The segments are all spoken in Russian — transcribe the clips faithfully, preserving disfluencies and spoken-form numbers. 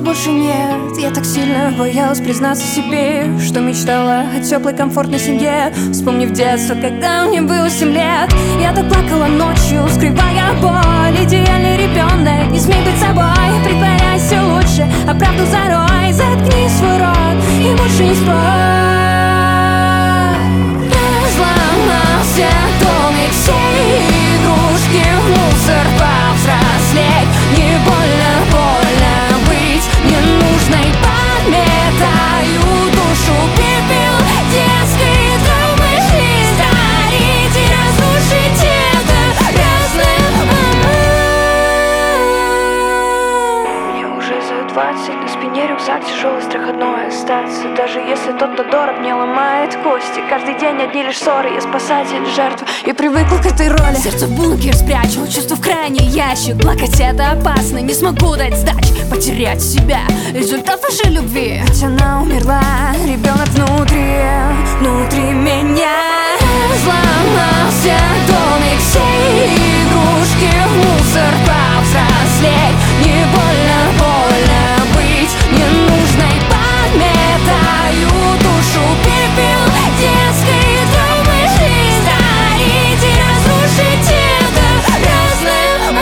больше нет. Я так сильно боялась признаться себе, что мечтала о теплой комфортной семье. Вспомнив детство, когда мне было семь лет, я так плакала ночью, скрывая боль. Идеальный ребенок, не смей быть собой, притворяйся лучше, а правду зарой. Заткни свой рот и больше не спорь. Разломался домик, все игрушки в мусор, повзрослеть не больно, больно быть ненужной. Подметаю душу, пепел детской травмы, жизнь дарить и разрушить это разным. Мне уже за двадцать, на спине рюкзак тяжелый, страх одной остаться. Даже если тот, кто дорог, мне ломает кости. Каждый день одни лишь ссоры, я спасатель, жертва. Я привыкла к этой роли. Сердце в бункер спрячу, чувство в крайний ящик. Плакать это опасно, не смогу дать сдачи. Потерять себя, результат вашей любви. Ведь она умерла, ребенок внутри, внутри меня. Разломался домик, все игрушки в мусор, повзрослеть не больно, больно быть ненужной. Подметаю душу, пепел детской травмы, жизнь дарить и разрушить это разным.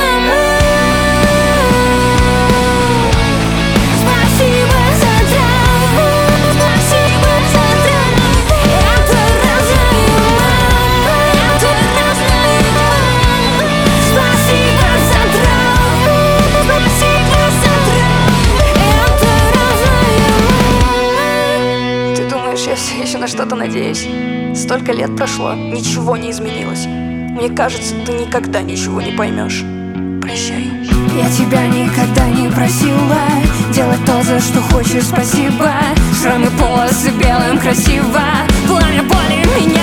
Спасибо за травму, спасибо за травму. Это разные, это разные. Спасибо за травму, спасибо за травму. Это разные. Ты думаешь, я все еще на что-то надеюсь? Столько лет прошло, ничего не изменилось. Мне кажется, ты никогда ничего не поймешь. Прощай. Я тебя никогда не просила делать то, за что хочешь, спасибо. Шрамы, полосы белым красиво, пламя боли меня